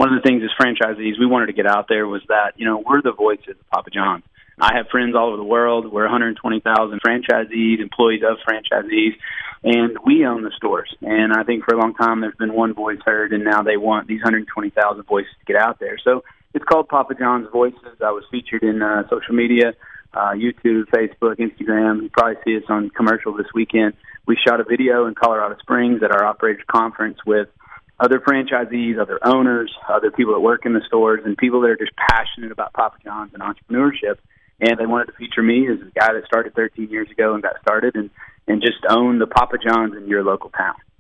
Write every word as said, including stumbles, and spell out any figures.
one of the things as franchisees we wanted to get out there was that, you know, we're the voices of Papa John's. I have friends all over the world. We're one hundred twenty thousand franchisees, employees of franchisees, and we own the stores. And I think for a long time there's been one voice heard, and now they want these one hundred twenty thousand voices to get out there. So it's called Papa John's Voices. I was featured in uh, social media, uh, YouTube, Facebook, Instagram. You probably see us on commercial this weekend. We shot a video in Colorado Springs at our Operators Conference with other franchisees, other owners, other people that work in the stores, and people that are just passionate about Papa John's and entrepreneurship. And they wanted to feature me as a guy that started thirteen years ago and got started and, and just own the Papa John's in your local town.